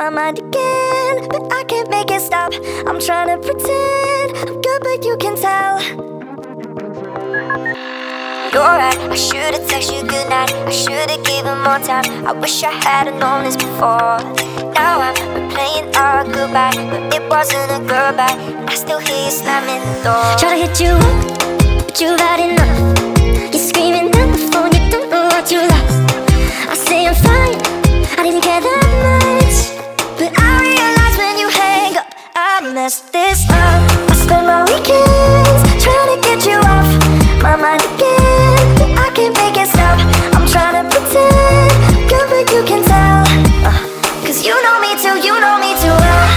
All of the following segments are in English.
my mind again, but I can't make it stop. I'm trying to pretend I'm good, but you can tell. You're right, I should've texted you goodnight. I should've given more time. I wish I had've known this before. Now I'm replaying our goodbye, but it wasn't a girl bite. I still hear you slamming the door. Try to hit you up, but you've had enough. You're screaming at the phone, you don't know what you lost. I say I'm fine, I didn't care that much, but I realize when you hang up, I messed this up. I spend my weekends trying to get you off my mind again, but I can't make it stop. I'm trying to pretend I'm good, but you can tell. Cause you know me too, you know me too well.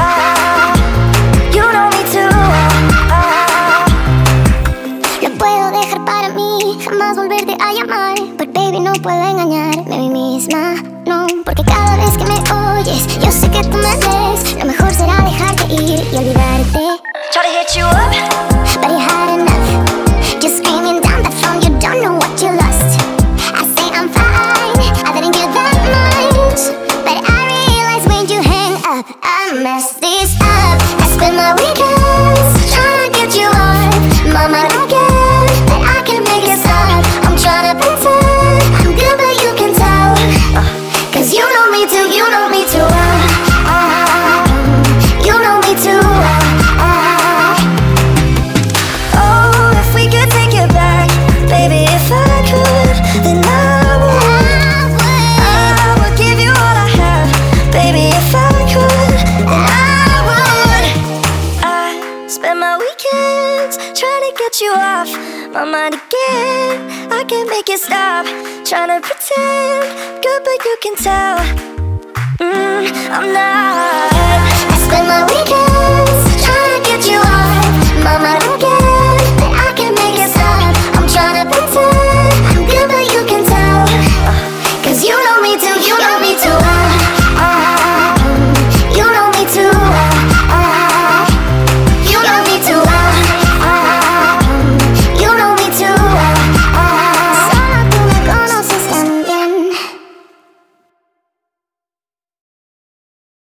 You know me too well. Lo puedo dejar para mí, jamás volverte a llamar. But baby, no puedo engañarme a mí misma, no. Porque cada vez que me oyes, yo sé que tú me ves. Lo mejor será dejarte ir y olvidarte. Try to hit you up, but you had enough. Just screaming down the phone, you don't know what you lost. I say I'm fine, I didn't get that much, but I realize when you hang up, I messed this up. I spend my weekends trying to get you off my mind again, but I can't make it stop. I'm trying to pretend I'm good, but you can tell. Cause you know me too, you know me too well. You know me too well. Oh, if we could take it back, baby, if I could, then I would give you all I have. Baby, if I could, then I would. I spend my weekends trying to get you off my mind again. I can't make it stop. Trying to pretend good, but you can tell. I'm not